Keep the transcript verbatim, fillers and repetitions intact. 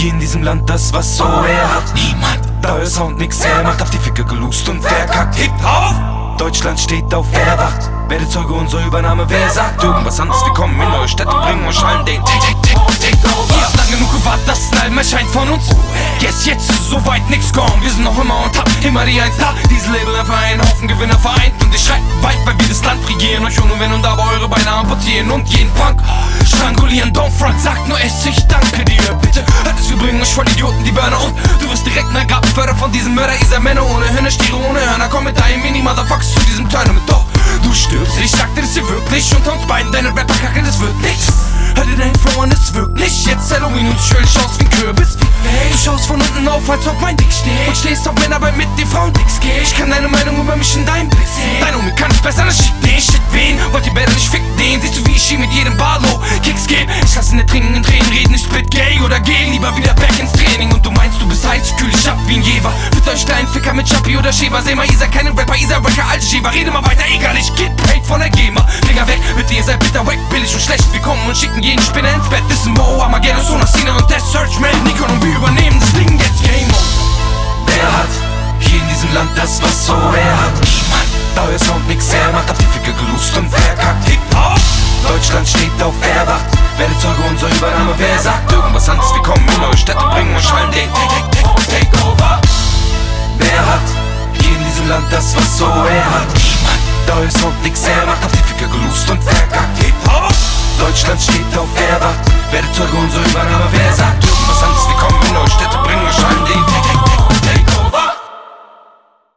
hier in diesem Land das, was so er hat. Niemand, da euer Sound nix her macht, auf die Ficker geloost und verkackt. Hebt auf! Deutschland steht auf Wehrwacht. Werde Zeuge unserer Übernahme, wer sagt irgendwas anderes? Wir kommen in eure Städte, bringen euch allen den Take, take, take, take over. Ihr habt lang genug gewartet, dass ein Album erscheint von uns. Yes, jetzt ist es soweit, nix gone. Wir sind noch immer on top, immer die Eins da. Dieses Label einfach einen Haufen Gewinner vereint. Und ich schreib weit, weil wir das Land regieren. Euch ohne Wenn und Aber eure Beine amputieren. Und jeden Punk strangulieren. Don't front, sagt nur es, ich danke dir. Bitte hört es, wir bringen euch voll Idioten die Burner. Und du wirst direkt ein Grabförder von diesem Mörder. Ihr seid Männer ohne Hirne, Stiere ohne Hörner. Komm mit deinem Mini-Motherfuckers zu diesem Tournament. Doch, du stirbst, ich sagte das hier wirklich. Unter uns beiden deine Rapper-Kacke, das wird nix. Hör dir deinen Flow an, das wirkt nicht. Jetzt Halloween und schön schaust wie ein Kürbis. Du schaust von unten auf, als ob mein Dick steht. Und stehst auf Männer, weil mit dir Frauen Dicks geht. Ich kann deine Meinung über mich in deinem Blick sehen. Dein Homie kann es besser, das schickt den Shit wen. Wollt ihr besser nicht ficken den? Siehst du, wie ich hier mit jedem Barlow Kicks geb? Ich lass in der Trinken in Tränen reden. Ich split gay oder gay, lieber wieder back ins Training. Und du meinst, du bist heiß, kühl ich ab wie ein Jever. Für euch kleinen Ficker mit Chappi oder Schäber. Seh mal, ihr seid keine Rapper, ihr seid Wacker, alte Schäber. Rede mal weiter, egal, ich get paid von der GEMA. Finger weg, mit dir seid bitter, wack, billig und schlecht. Wir kommen und schicken jeden Spinner ins Bett. Das ist Mo, Armageddon, Sonar, Cena und Death Search, Man, Nikon und wir übernehmen das Ding jetzt Game On. Wer hat hier in diesem Land das, was so er hat? Niemand, da euer Sound nix her macht, auf die Ficker geloost und verkackt. Hebt auf! Deutschland steht auf Wehrwacht. Werde Zeuge unserer Übernahme, wer sagt irgendwas anderes? Wir kommen in eure Städte, bringen euch allen den Take, take, take, take over. Wer hat hier in diesem Land das, was so er hat? Niemand, da euer Sound nix her macht, auf die Ficker geloost und verkackt. Hebt auf! Deutschland steht auf Wehrwacht. Werde Zeuge unserer Übernahme, wer sagt